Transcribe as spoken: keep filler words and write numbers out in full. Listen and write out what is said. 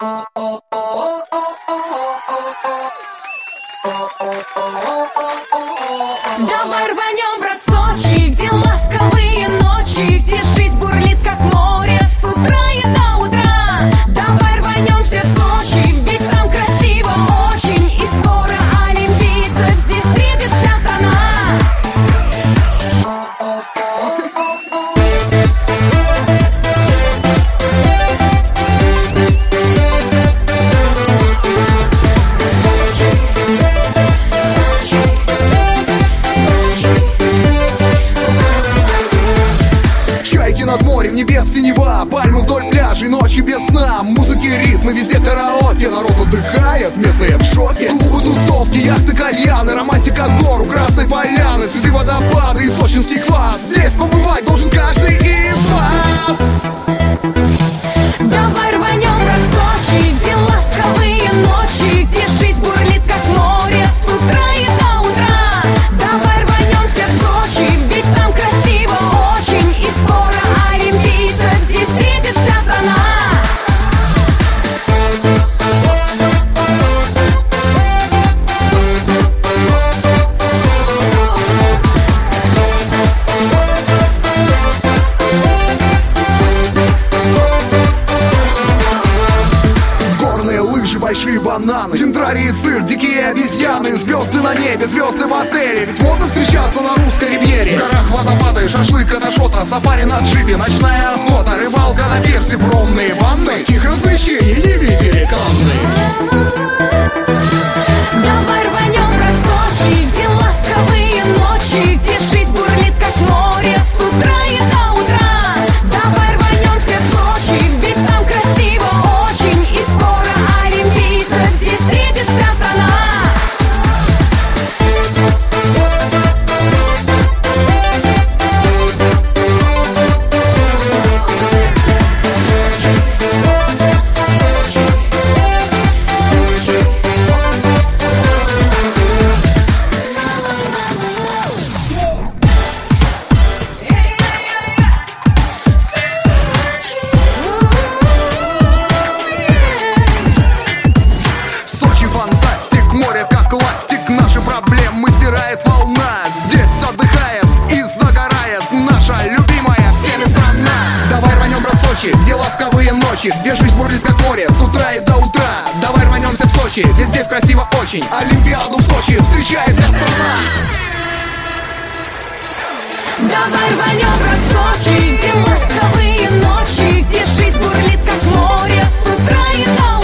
Давай рванем, брат, в Сочи, где ласковые ночи, где жизнь бурлит, как море, с утра и до утра. Давай рванем все в Сочи, ведь там красиво очень, и скоро олимпийцев здесь видит вся страна. Над морем, небес синева, пальмы вдоль пляжей, ночи без сна, музыки, ритмы, везде караоке, народ отдыхает, местные в шоке. Клубы, тусовки, яхты, кальяны, романтика гор у Красной Поляны, цветы, водопады и сочинский квас. Здесь побывать должен каждый из вас. Давай рванем, брат, в Сочи, где ласковые ночи, где жизнь бурлит, как море, с утра и до утра. Давай рванем все в Сочи, ведь там красиво очень, и скоро олимпийцев здесь видит вся страна. Большие бананы, центрарии, цирк, дикие обезьяны, звезды на небе, звезды в отеле. Ведь модно встречаться на русской ривьере. В горах водопады, шашлык, каташота, сафари на джипе, ночная охота, рыбалка на пирсе, промные ванны. Таких развлечений не видели камны. Давай рванем, брат, в Сочи, где ласковые ночи, где жизнь бурлит, как море, с утра и до утра. Давай рванем все в Сочи, ведь там красиво очень, и скоро олимпийцев здесь видит вся страна. Сочи фантастик, море как ластик, наши проблемы стирает волна. Здесь отдыхает и загорает наша любимая всеми страна. Давай рванем, брат, в Сочи, где ласковые ночи, где жизнь бурлит как море, с утра и до утра. Давай рванемся в Сочи, ведь здесь красиво очень, Олимпиаду в Сочи встречает вся страна. Давай рванем, брат, в Сочи, где ласковые ночи, где жизнь бурлит, как море, с утра и до утра.